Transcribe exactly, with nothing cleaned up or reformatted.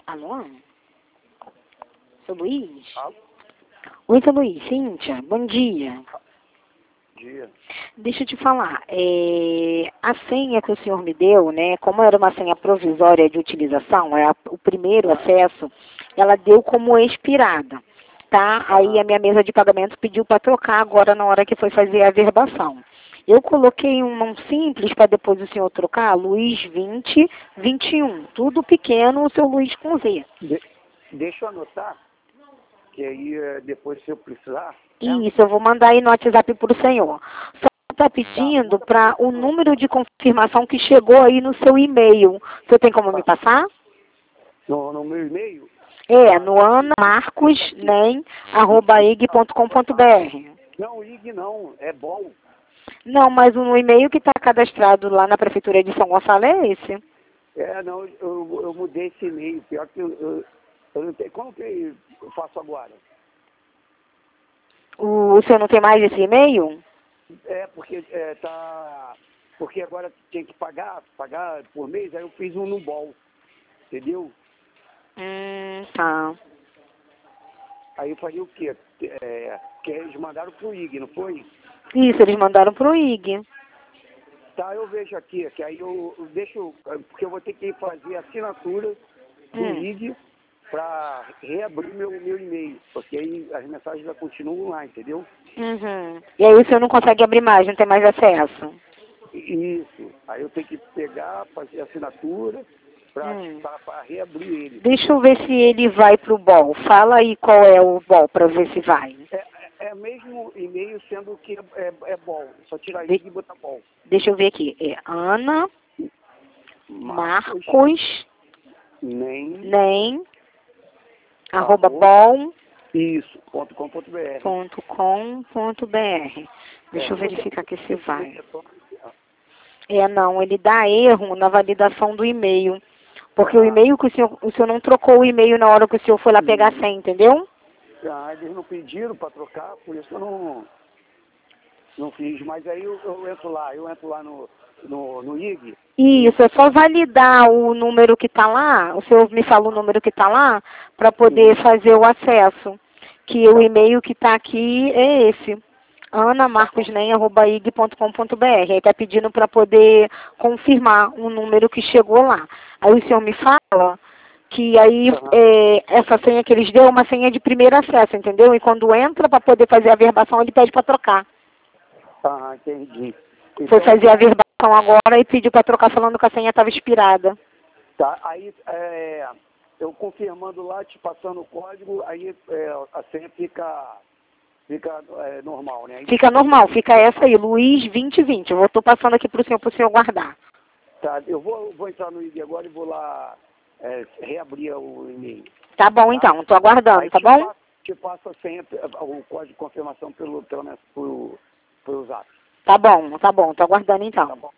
Alô? Seu Luiz? Alô? Oi, seu Luiz. Cíntia, bom dia. Bom dia. Deixa eu te falar, é, a senha que o senhor me deu, né, como era uma senha provisória de utilização, é a, o primeiro acesso, ela deu como expirada, tá? Aí a minha mesa de pagamento pediu para trocar agora na hora que foi fazer a averbação. Eu coloquei um, um simples para depois o senhor trocar, Luiz vinte, vinte e um, tudo pequeno, o seu Luiz com Z. De, deixa eu anotar, que aí eh, depois se eu precisar... Isso, eu vou mandar aí no WhatsApp para o senhor. Só está pedindo para o número de confirmação que chegou aí no seu e-mail. O senhor tem como me passar? No, no meu e-mail? É, no ana marcos nem arroba i g ponto com ponto b r. Não, I G não, é bom. Não, mas o e-mail que está cadastrado lá na Prefeitura de São Gonçalo é esse. É, não, eu, eu mudei esse e-mail, pior que eu, eu, eu não tenho... Como que eu faço agora? O, o senhor não tem mais esse e-mail? É, porque é, tá... Porque agora tem que pagar, pagar por mês, aí eu fiz um no bol, entendeu? Hum, tá. Aí eu falei o quê? É, que eles mandaram pro I G, não foi? Isso, eles mandaram pro I G. Tá, eu vejo aqui, que aí eu, eu deixo, porque eu vou ter que fazer a assinatura do Hum. I G para reabrir meu, meu e-mail, porque aí as mensagens já continuam lá, entendeu? Uhum. E aí o senhor não consegue abrir mais, não tem mais acesso? Isso. Aí eu tenho que pegar, fazer a assinatura para Hum. reabrir ele. Deixa eu ver se ele vai pro B O L. Fala aí qual é o B O L para ver se vai. É, é mesmo e-mail, sendo que é, é, é bol. Só tirar De... I G e botar bol. Deixa eu ver aqui. É Ana Marcos, Marcos nem, nem arroba arroba, bol isso, ponto com ponto br. ponto com ponto b r. Deixa É, eu verificar aqui se vai. é, É, não, ele dá erro na validação do e-mail. Porque o Ah. e-mail que o senhor, o senhor não trocou o e-mail na hora que o senhor foi lá pegar a senha, entendeu? Ah, eles não pediram para trocar, por isso eu não, não fiz. Mas aí eu, eu entro lá, eu entro lá no, no, no I G. Isso, é só validar o número que está lá, o senhor me fala o número que está lá, para poder fazer o acesso. Que o e-mail que está aqui é esse, ana marcos nem arroba i g ponto com ponto b r. Aí está pedindo para poder confirmar o número que chegou lá. Aí o senhor me fala que aí Uhum. é, essa senha que eles deu é uma senha de primeiro acesso, entendeu? E quando entra para poder fazer a verbação, ele pede para trocar. Ah, entendi. Então, Foi fazer a verbação agora e pediu para trocar falando que a senha estava expirada. tá, aí é, eu confirmando lá, te passando o código, aí é, a senha fica, fica é, normal, né? Aí, Fica normal, fica essa aí, Luiz vinte vinte. Eu estou passando aqui para o senhor, para o senhor guardar. tá, eu vou, vou entrar no I G agora e vou lá é, reabrir o e-mail. Tá bom, então, estou aguardando, Aí tá te bom? passo, te passo a senha, o código de confirmação pelo, pelo, pelo, pelo zap. Tá bom, tá bom, estou aguardando então. Tá bom?